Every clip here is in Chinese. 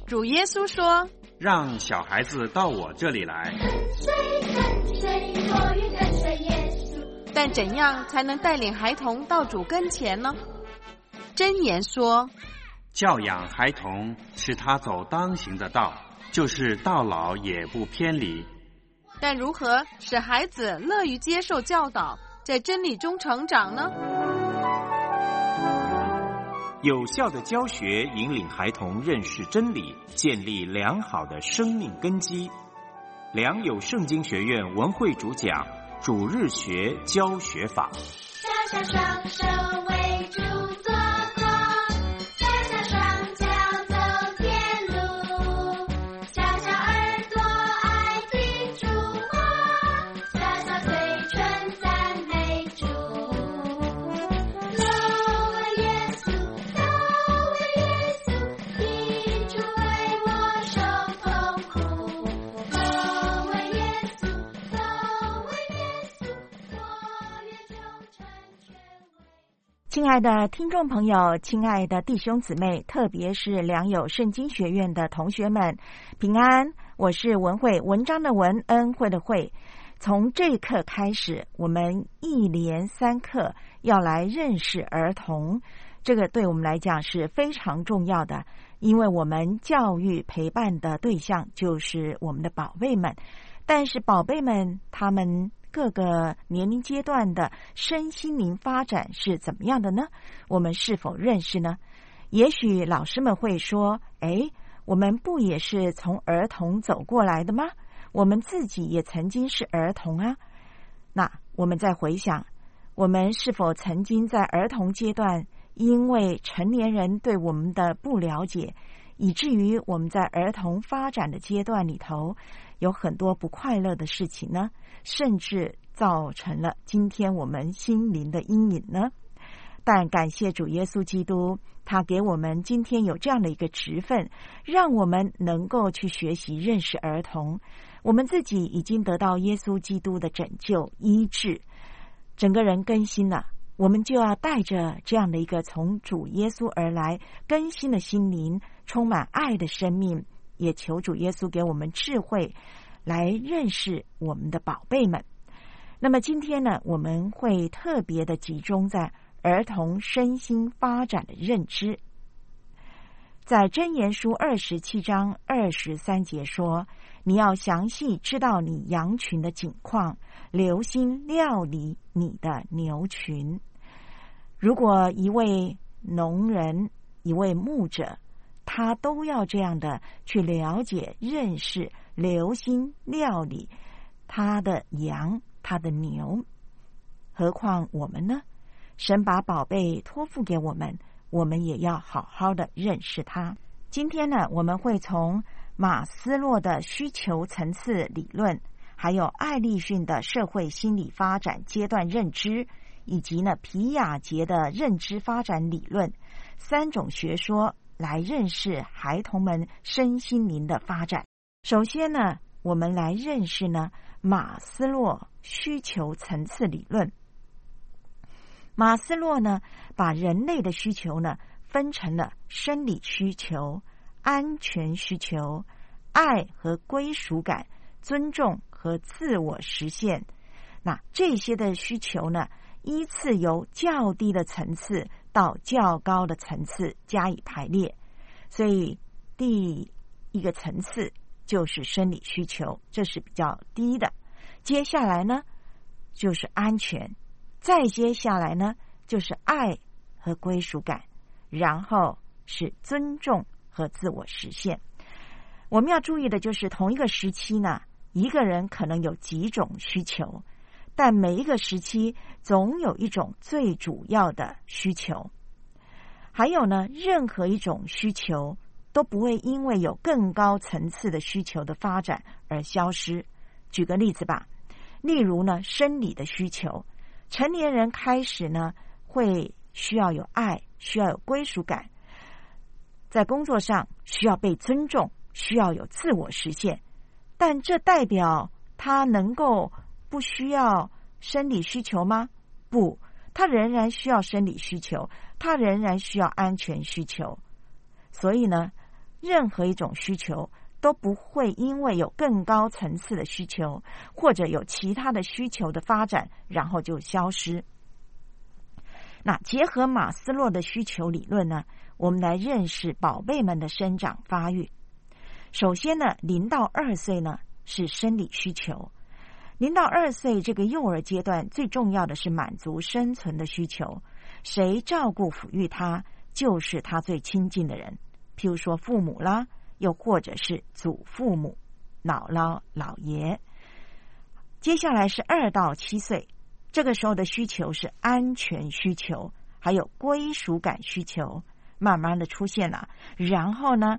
主耶稣说： 让小孩子到我这里来。 跟随，我愿跟随耶稣。 但怎样才能带领孩童到主跟前呢？箴言说： 教养孩童，使他走当行的道，就是到老也不偏离。 但如何使孩子乐于接受教导，在真理中成长呢？ 有效的教学引领孩童认识真理，建立良好的生命根基。良友圣经学院文慧主讲主日学教学法。 小小双手为主做工，小小双脚走天路，小小耳朵爱听主话，小小嘴唇赞美主。都为耶稣，都为耶稣，替主为我受痛苦。都为耶稣，都为耶稣，我愿忠诚全为。 亲爱的听众朋友，亲爱的弟兄姊妹，特别是良友圣经学院的同学们，平安！我是文慧，文章的文，恩惠的惠。从这一刻开始，我们一连3课要来认识儿童，这个对我们来讲是非常重要的，因为我们教育陪伴的对象就是我们的宝贝们，但是宝贝们他们各个年龄阶段的身心灵发展是怎么样的呢？我们是否认识呢？也许老师们会说，我们不也是从儿童走过来的吗？我们自己也曾经是儿童啊。那我们再回想，我们是否曾经在儿童阶段，因为成年人对我们的不了解，以至于我们在儿童发展的阶段里头有很多不快乐的事情呢？甚至造成了今天我们心灵的阴影呢？但感谢主耶稣基督，他给我们今天有这样的一个职分，让我们能够去学习认识儿童。我们自己已经得到耶稣基督的拯救医治，整个人更新了，我们就要带着这样的一个从主耶稣而来更新的心灵，充满爱的生命，也求主耶稣给我们智慧来认识我们的宝贝们。那么今天呢，我们会特别的集中在儿童身心发展的认知。在箴言书27章23节说，你要详细知道你羊群的景况，留心料理你的牛群。如果一位农人，一位牧者，他都要这样的去了解、认识、留心料理他的羊、他的牛，何况我们呢？神把宝贝托付给我们，我们也要好好的认识他。今天呢，我们会从马斯洛的需求层次理论，还有艾利逊的社会心理发展阶段认知，以及呢皮亚杰的认知发展理论3种学说来认识孩童们身心灵的发展。首先呢，我们来认识呢马斯洛需求层次理论。马斯洛呢，把人类的需求呢分成了生理需求、安全需求、爱和归属感、尊重和自我实现。那这些的需求呢，依次由较低的层次到较高的层次加以排列。所以第一个层次就是生理需求，这是比较低的。接下来呢，就是安全。再接下来呢，就是爱和归属感，然后是尊重和自我实现。我们要注意的就是，同一个时期呢，一个人可能有几种需求，但每一个时期总有一种最主要的需求。还有呢，任何一种需求都不会因为有更高层次的需求的发展而消失。举个例子吧，例如呢，生理的需求，成年人开始呢，会需要有爱，需要有归属感，在工作上需要被尊重，需要有自我实现。但这代表他能够不需要生理需求吗？不，他仍然需要生理需求，他仍然需要安全需求。所以呢， 任何一种需求都不会因为有更高层次的需求或者有其他的需求的发展然后就消失。那结合马斯洛的需求理论呢，我们来认识宝贝们的生长发育。首先呢，0到2岁呢是生理需求。0到2岁这个幼儿阶段最重要的是满足生存的需求，谁照顾抚育他就是他最亲近的人，譬如说父母啦，又或者是祖父母、姥姥、姥爷。接下来是2到7岁，这个时候的需求是安全需求，还有归属感需求慢慢的出现了。然后呢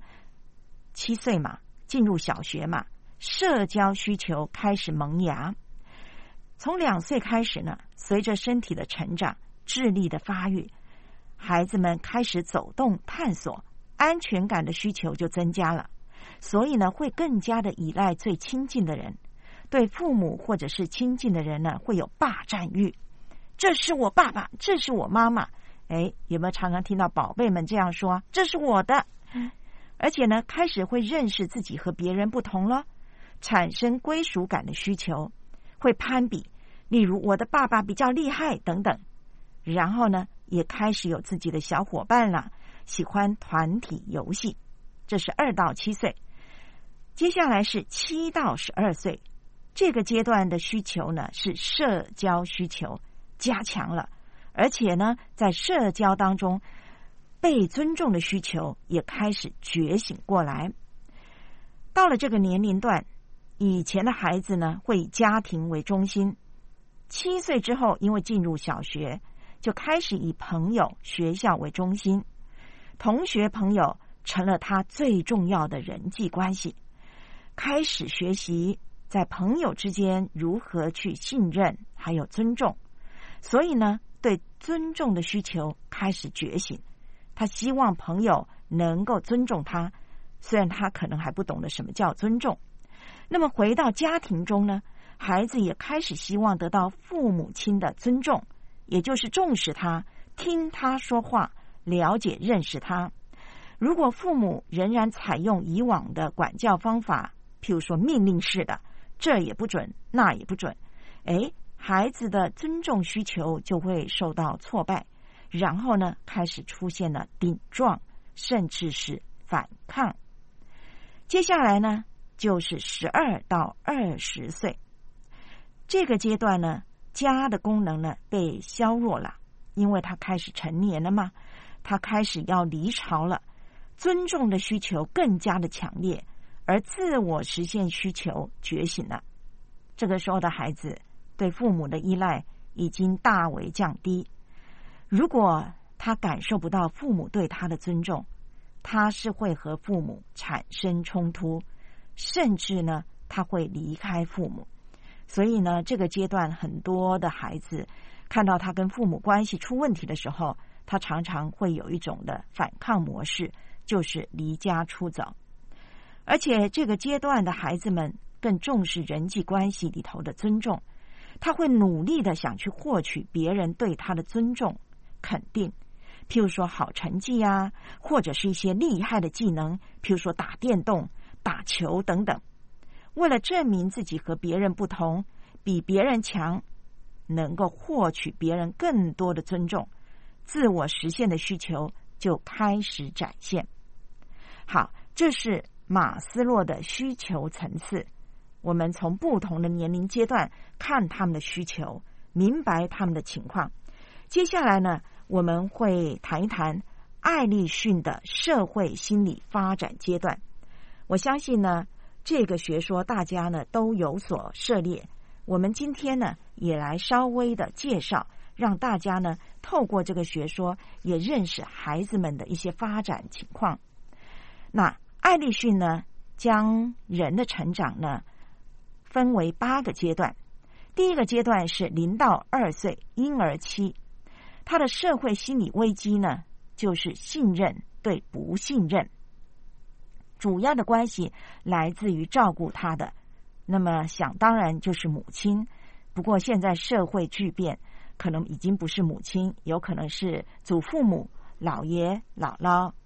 ，7岁嘛，进入小学嘛，社交需求开始萌芽。从2岁开始呢，随着身体的成长、智力的发育，孩子们开始走动探索，安全感的需求就增加了，所以呢会更加的依赖最亲近的人，对父母或者是亲近的人呢会有霸占欲，这是我爸爸，这是我妈妈。有没有常常听到宝贝们这样说，这是我的？而且呢开始会认识自己和别人不同了，产生归属感的需求，会攀比，例如我的爸爸比较厉害等等。然后呢也开始有自己的小伙伴了，喜欢团体游戏。这是2到7岁。接下来是7到12岁，这个阶段的需求呢是社交需求加强了，而且呢在社交当中被尊重的需求也开始觉醒过来。到了这个年龄段，以前的孩子呢会以家庭为中心，7岁之后因为进入小学，就开始以朋友、学校为中心，同学朋友成了他最重要的人际关系，开始学习在朋友之间如何去信任还有尊重。所以呢对尊重的需求开始觉醒，他希望朋友能够尊重他，虽然他可能还不懂得什么叫尊重。那么回到家庭中呢，孩子也开始希望得到父母亲的尊重，也就是重视他，听他说话，了解认识他。如果父母仍然采用以往的管教方法，譬如说命令式的，这也不准那也不准，孩子的尊重需求就会受到挫败，然后呢开始出现了顶撞，甚至是反抗。接下来呢就是12到20岁，这个阶段呢家的功能呢被削弱了，因为他开始成年了嘛，他开始要离巢了，尊重的需求更加的强烈，而自我实现需求觉醒了。这个时候的孩子对父母的依赖已经大为降低，如果他感受不到父母对他的尊重，他是会和父母产生冲突，甚至呢他会离开父母。所以呢这个阶段很多的孩子看到他跟父母关系出问题的时候，他常常会有一种的反抗模式，就是离家出走。而且这个阶段的孩子们更重视人际关系里头的尊重，他会努力的想去获取别人对他的尊重肯定，譬如说好成绩啊，或者是一些厉害的技能，譬如说打电动、打球等等。为了证明自己和别人不同，比别人强，能够获取别人更多的尊重，自我实现的需求就开始展现。好，这是马斯洛的需求层次，我们从不同的年龄阶段看他们的需求，明白他们的情况。接下来呢，我们会谈一谈艾利逊的社会心理发展阶段。我相信呢这个学说大家呢都有所涉猎，我们今天呢也来稍微的介绍，让大家呢透过这个学说也认识孩子们的一些发展情况。那艾利逊呢将人的成长呢分为8个阶段。第一个阶段是0到2岁婴儿期，他的社会心理危机呢就是信任对不信任，主要的关系来自于照顾他的，那么想当然就是母亲。不过现在社会巨变，可能已经不是母亲，有可能是祖父母、姥爷、姥姥、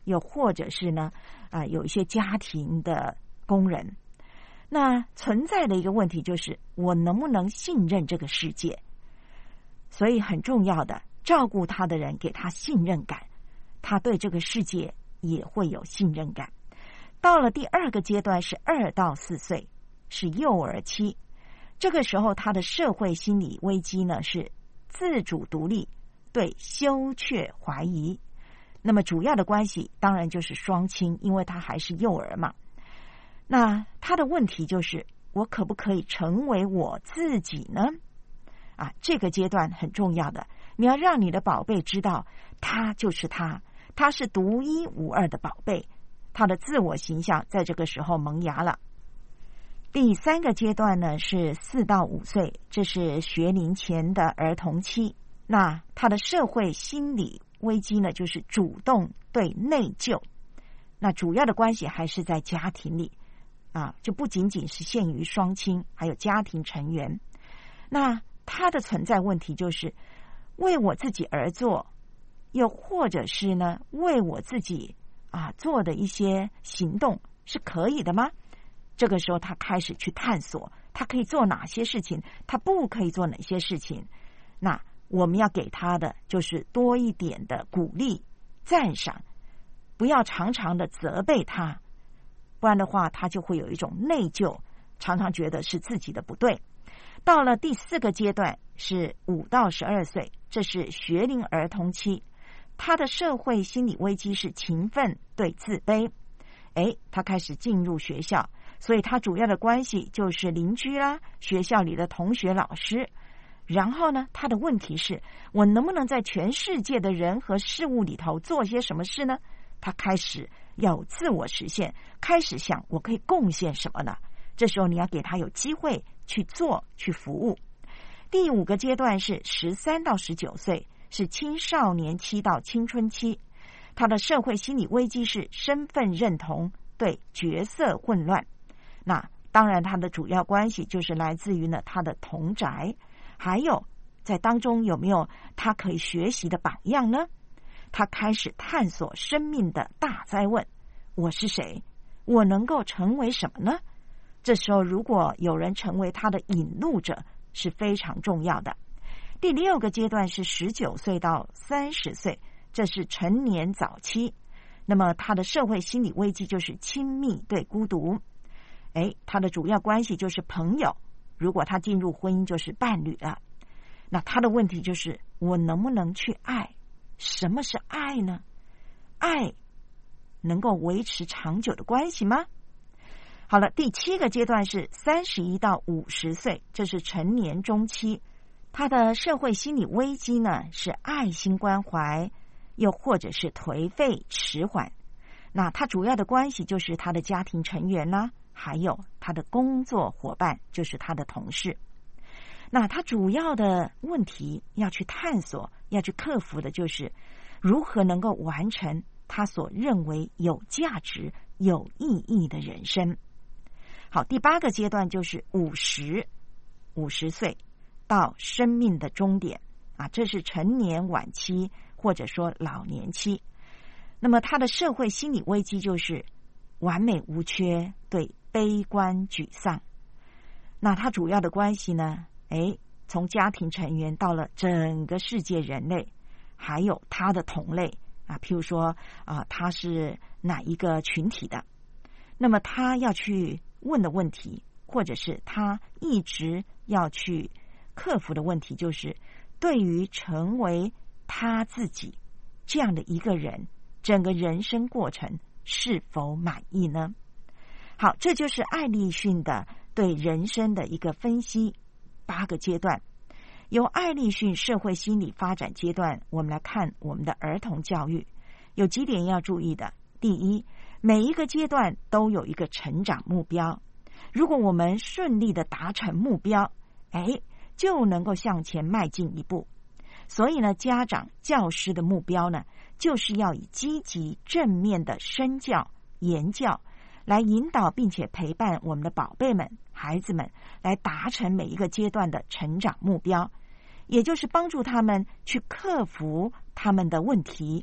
又或者是呢有一些家庭的工人。那存在的一个问题就是我能不能信任这个世界，所以很重要的，照顾他的人给他信任感，他对这个世界也会有信任感。到了第二个阶段是2到4岁，是幼儿期，这个时候他的社会心理危机呢是自主独立对羞怯怀疑。那么主要的关系当然就是双亲，因为他还是幼儿嘛。那他的问题就是我可不可以成为我自己呢？这个阶段很重要的，你要让你的宝贝知道他就是他，他是独一无二的宝贝，他的自我形象在这个时候萌芽了。第3个阶段呢是4到5岁，这是学龄前的儿童期。那他的社会心理危机呢就是主动对内疚，那主要的关系还是在家庭里就不仅仅是限于双亲，还有家庭成员。那他的存在问题就是为我自己而做，又或者是呢为我自己做的一些行动是可以的吗？这个时候他开始去探索他可以做哪些事情，他不可以做哪些事情。那我们要给他的就是多一点的鼓励赞赏，不要常常的责备他，不然的话他就会有一种内疚，常常觉得是自己的不对。到了第4个阶段是5到12岁，这是学龄儿童期，他的社会心理危机是勤奋对自卑。他开始进入学校，所以他主要的关系就是邻居啦，学校里的同学老师。然后呢他的问题是我能不能在全世界的人和事物里头做些什么事呢？他开始要自我实现，开始想我可以贡献什么呢？这时候你要给他有机会去做去服务。第5个阶段是13到19岁，是青少年期到青春期，他的社会心理危机是身份认同对角色混乱。那当然他的主要关系就是来自于呢他的同宅，还有在当中有没有他可以学习的榜样呢？他开始探索生命的大哉问，我是谁？我能够成为什么呢？这时候如果有人成为他的引路者是非常重要的。第6个阶段是19岁到30岁，这是成年早期。那么他的社会心理危机就是亲密对孤独。他的主要关系就是朋友，如果他进入婚姻就是伴侣了。那他的问题就是我能不能去爱？什么是爱呢？爱能够维持长久的关系吗？好了，第7个阶段是31到50岁，这是成年中期。他的社会心理危机呢是爱心关怀，又或者是颓废迟缓。那他主要的关系就是他的家庭成员啦，还有他的工作伙伴，就是他的同事。那他主要的问题要去探索，要去克服的就是如何能够完成他所认为有价值有意义的人生。好，第8个阶段就是50岁到生命的终点这是成年晚期或者说老年期。那么他的社会心理危机就是完美无缺对悲观沮丧。那他主要的关系呢从家庭成员到了整个世界人类，还有他的同类譬如说他是哪一个群体的。那么他要去问的问题，或者是他一直要去克服的问题，就是对于成为他自己这样的一个人，整个人生过程是否满意呢？好，这就是艾利逊的对人生的一个分析，8个阶段。由艾利逊社会心理发展阶段，我们来看我们的儿童教育，有几点要注意的。第一，每一个阶段都有一个成长目标，如果我们顺利的达成目标，就能够向前迈进一步。所以呢，家长教师的目标呢，就是要以积极正面的身教言教来引导并且陪伴我们的宝贝们孩子们来达成每一个阶段的成长目标，也就是帮助他们去克服他们的问题，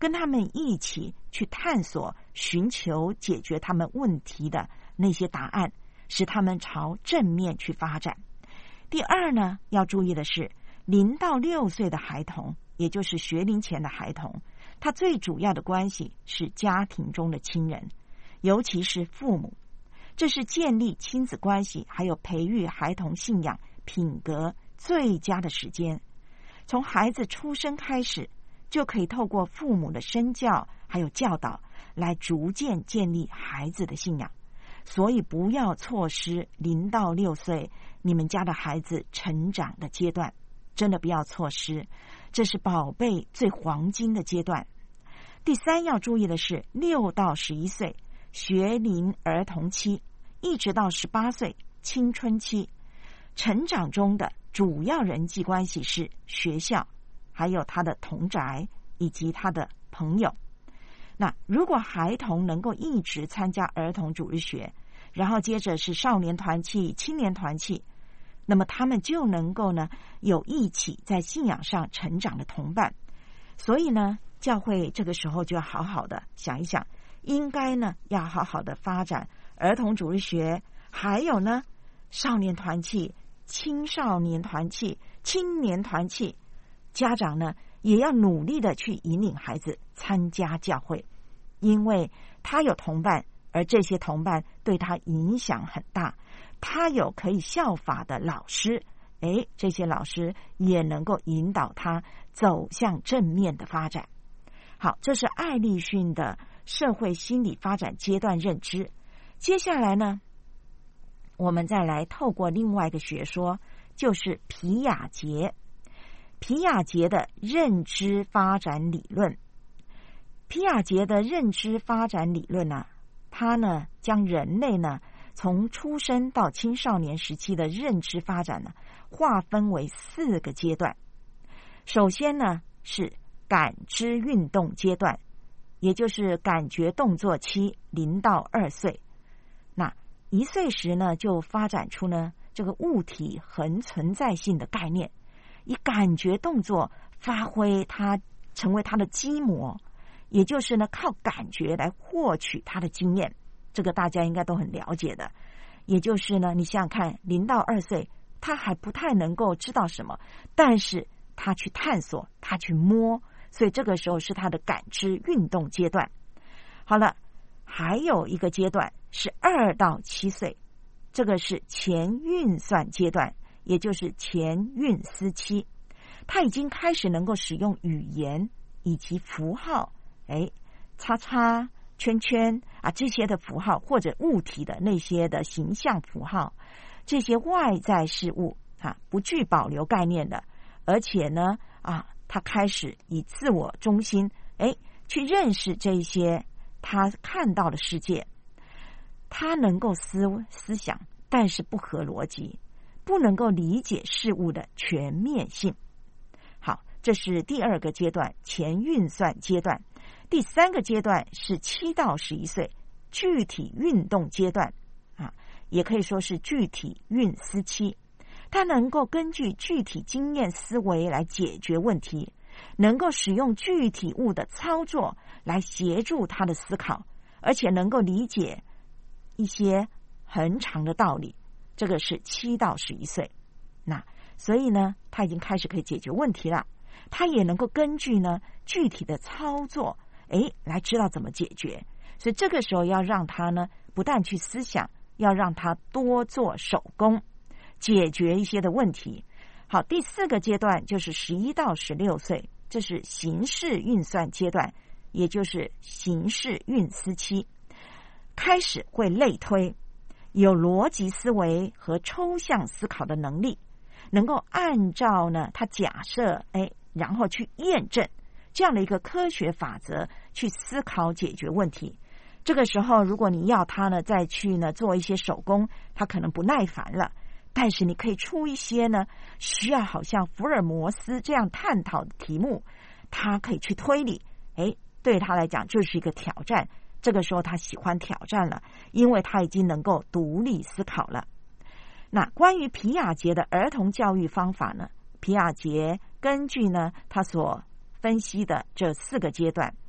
跟他们一起去探索、寻求解决他们问题的那些答案，使他们朝正面去发展。第二呢，要注意的是，0到6岁的孩童，也就是学龄前的孩童，他最主要的关系是家庭中的亲人，尤其是父母。这是建立亲子关系还有培育孩童信仰品格最佳的时间。从孩子出生开始，就可以透过父母的身教还有教导来逐渐建立孩子的信仰。所以不要错失0到6岁你们家的孩子成长的阶段，真的不要错失，这是宝贝最黄金的阶段。第三要注意的是6到11岁学龄儿童期，一直到18岁青春期，成长中的主要人际关系是学校，还有他的同宅以及他的朋友。那如果孩童能够一直参加儿童主日学，然后接着是少年团契、青年团契，那么他们就能够呢有一起在信仰上成长的同伴。所以呢，教会这个时候就要好好的想一想，应该呢要好好的发展儿童主日学，还有呢少年团契、青少年团契、青年团契。家长呢也要努力的去引领孩子参加教会，因为他有同伴，而这些同伴对他影响很大。他有可以效法的老师，这些老师也能够引导他走向正面的发展。好，这是艾立逊的社会心理发展阶段认知。接下来呢，我们再来透过另外一个学说，就是皮亚杰。皮亚杰的认知发展理论。皮亚杰的认知发展理论呢，他呢将人类呢从出生到青少年时期的认知发展呢划分为4个阶段。首先呢是感知运动阶段，也就是感觉动作期0到2岁。那1岁时呢就发展出呢这个物体恒存在性的概念，以感觉动作发挥它，成为它的基模，也就是呢靠感觉来获取它的经验。这个大家应该都很了解的。也就是呢，你想想看，0到2岁他还不太能够知道什么，但是他去探索，他去摸，所以这个时候是他的感知运动阶段。好了，还有一个阶段是2到7岁，这个是前运算阶段，也就是前运思期。他已经开始能够使用语言以及符号，叉叉圈圈这些的符号，或者物体的那些的形象符号，这些外在事物不具保留概念的，而且呢他开始以自我中心去认识这些他看到的世界。他能够思想，但是不合逻辑，不能够理解事物的全面性。好，这是第2个阶段，前运算阶段。第3个阶段是7到11岁，具体运动阶段也可以说是具体运思期。他能够根据具体经验思维来解决问题，能够使用具体物的操作来协助他的思考，而且能够理解一些很长的道理。这个是7到11岁。那所以呢，他已经开始可以解决问题了，他也能够根据呢具体的操作来知道怎么解决。所以这个时候要让他呢不但去思想，要让他多做手工，解决一些的问题。好，第4个阶段就是11到16岁，这是形式运算阶段，也就是形式运思期。开始会类推，有逻辑思维和抽象思考的能力，能够按照呢他假设然后去验证这样的一个科学法则去思考解决问题。这个时候如果你要他呢再去呢做一些手工，他可能不耐烦了，但是你可以出一些呢需要好像福尔摩斯这样探讨的题目，他可以去推理，对他来讲就是一个挑战。这个时候他喜欢挑战了，因为他已经能够独立思考了。那关于皮亚杰的儿童教育方法呢，皮亚杰根据呢他所分析的这4个阶段，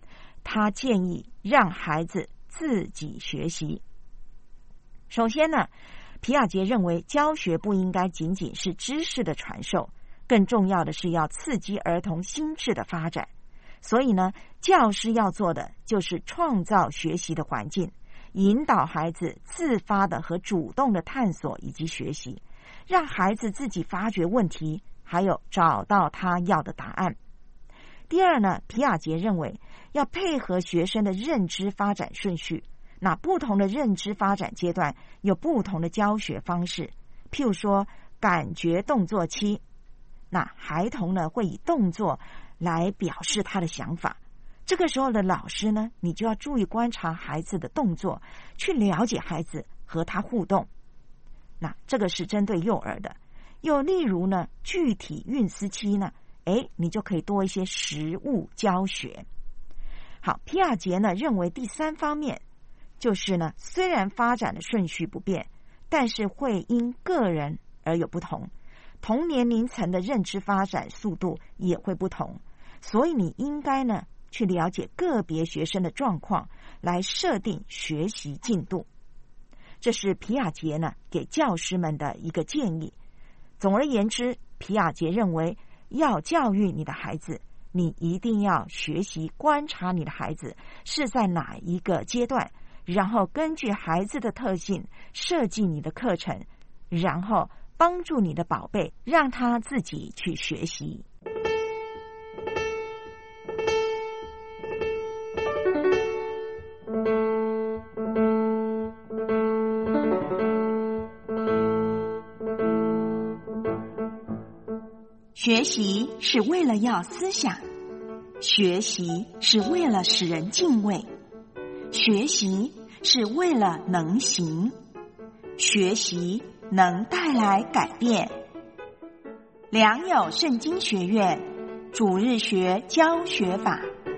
他建议让孩子自己学习。首先呢，皮亚杰认为教学不应该仅仅是知识的传授，更重要的是要刺激儿童心智的发展。所以呢，教师要做的就是创造学习的环境，引导孩子自发的和主动的探索以及学习，让孩子自己发掘问题，还有找到他要的答案。第二呢，皮亚杰认为要配合学生的认知发展顺序，那不同的认知发展阶段有不同的教学方式。譬如说感觉动作期，那孩童呢会以动作来表示他的想法，这个时候的老师呢，你就要注意观察孩子的动作，去了解孩子和他互动。那这个是针对幼儿的。又例如呢，具体运思期呢，你就可以多一些实物教学。好，皮亚杰呢认为第三方面就是呢，虽然发展的顺序不变，但是会因个人而有不同，同年龄层的认知发展速度也会不同，所以你应该呢去了解个别学生的状况，来设定学习进度。这是皮亚杰呢给教师们的一个建议。总而言之，皮亚杰认为要教育你的孩子，你一定要学习观察你的孩子是在哪一个阶段，然后根据孩子的特性设计你的课程，然后帮助你的宝贝让他自己去学习。学习是为了要思想，学习是为了使人敬畏，学习是为了能行，学习能带来改变。良友圣经学院主日学教学法。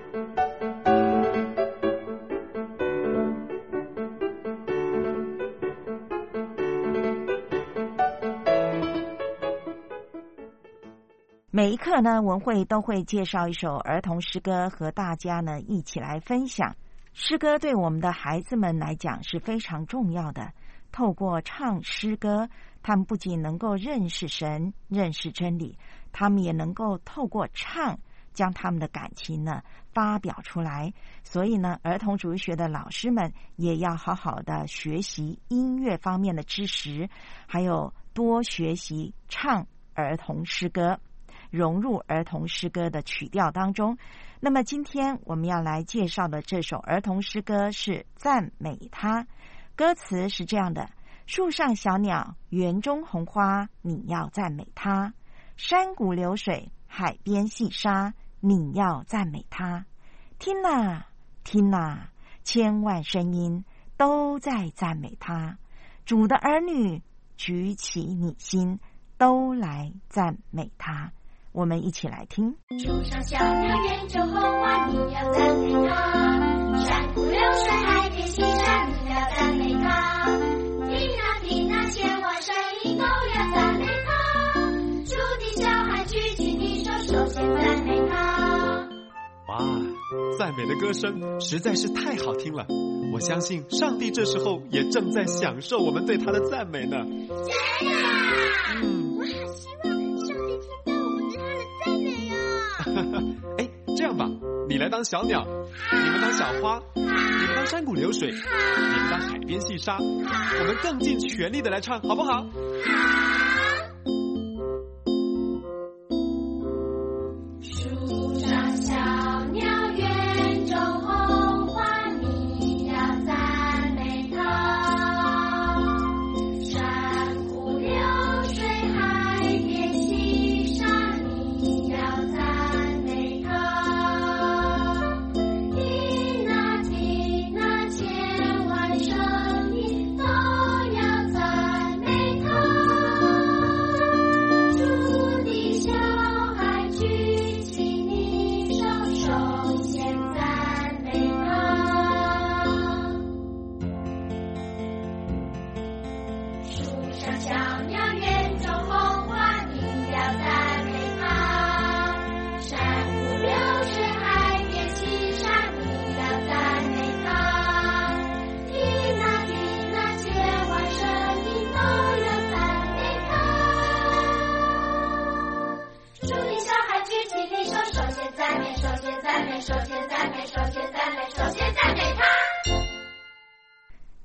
每一课呢，文慧都会介绍一首儿童诗歌，和大家呢一起来分享。诗歌对我们的孩子们来讲是非常重要的。透过唱诗歌，他们不仅能够认识神、认识真理，他们也能够透过唱，将他们的感情呢发表出来。所以呢，儿童主日学的老师们也要好好的学习音乐方面的知识，还有多学习唱儿童诗歌，融入儿童诗歌的曲调当中。那么今天我们要来介绍的这首儿童诗歌是赞美他。歌词是这样的：树上小鸟，园中红花，你要赞美他；山谷流水，海边细沙，你要赞美他。听啊听啊，千万声音都在赞美他。主的儿女，举起你心，都来赞美他。我们一起来听。 树上小鸟，园中红花，你要赞美他；山谷流水，海边细沙，你要赞美他。听啊听啊，千万声音都要赞美他。主的小孩，举起你手，首先赞美他。 哇，赞美的歌声实在是太好听了！我相信上帝这时候也正在享受我们对他的赞美呢。 真的啊！我好希望上帝听到我们对他的赞美啊！ 哎，这样吧，你来当小鸟，你们当小花，你们当山谷流水，你们当海边细沙，我们更尽全力的来唱，好不好？ 树上小鸟，园中红花，你要赞美他；山谷流水，海边细沙，你要赞美他。听啊听啊，千万声音都要赞美他。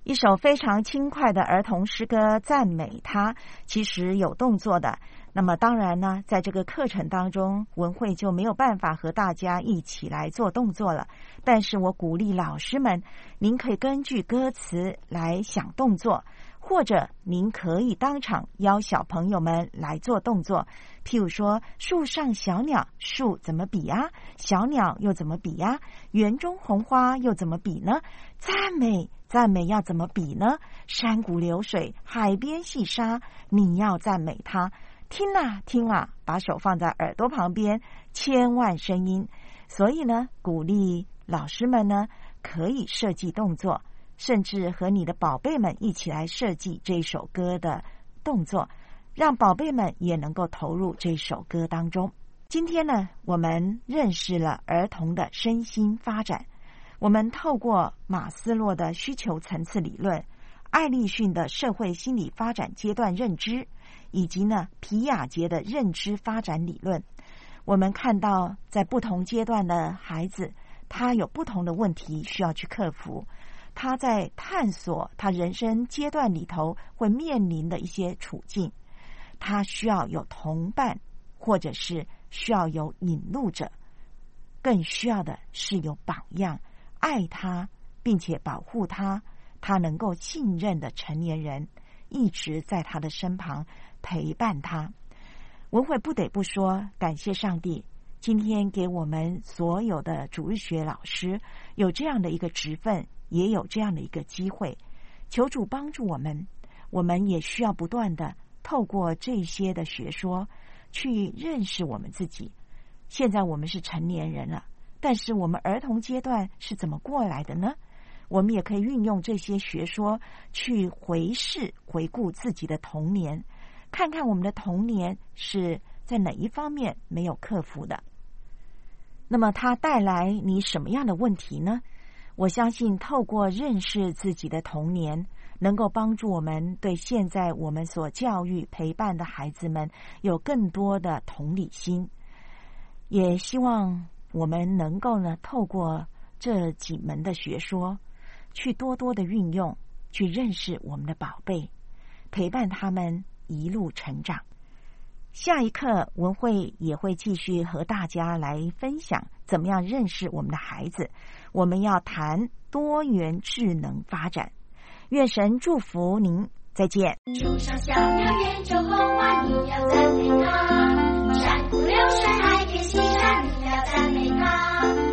一首非常轻快的儿童诗歌赞美他，其实有动作的。那么当然呢，在这个课程当中，文慧就没有办法和大家一起来做动作了。但是我鼓励老师们，您可以根据歌词来想动作，或者您可以当场邀小朋友们来做动作。譬如说，树上小鸟，树怎么比啊？小鸟又怎么比啊？园中红花又怎么比呢？赞美要怎么比呢？山谷流水，海边细沙，你要赞美它。听啊听啊，把手放在耳朵旁边，千万声音。所以呢，鼓励老师们呢，可以设计动作，甚至和你的宝贝们一起来设计这首歌的动作，让宝贝们也能够投入这首歌当中。今天呢，我们认识了儿童的身心发展，我们透过马斯洛的需求层次理论、艾利逊的社会心理发展阶段认知，以及呢皮亚杰的认知发展理论，我们看到在不同阶段的孩子，他有不同的问题需要去克服，他在探索他人生阶段里头会面临的一些处境，他需要有同伴，或者是需要有引路者，更需要的是有榜样，爱他并且保护他，他能够信任的成年人一直在他的身旁陪伴他。文慧不得不说，感谢上帝，今天给我们所有的主日学老师有这样的一个职分，也有这样的一个机会，求主帮助我们。我们也需要不断的透过这些的学说去认识我们自己。现在我们是成年人了，但是我们儿童阶段是怎么过来的呢？我们也可以运用这些学说去回顾自己的童年，看看我们的童年是在哪一方面没有克服的。那么它带来你什么样的问题呢？我相信透过认识自己的童年，能够帮助我们对现在我们所教育陪伴的孩子们有更多的同理心。也希望我们能够呢，透过这几门的学说去多多的运用，去认识我们的宝贝，陪伴他们一路成长。下一课文慧也会继续和大家来分享怎么样认识我们的孩子。我们要谈多元智能发展。愿神祝福您，再见。 树上小鸟，园中红花，你要赞美它；山谷流水，海边细沙，你要赞美它。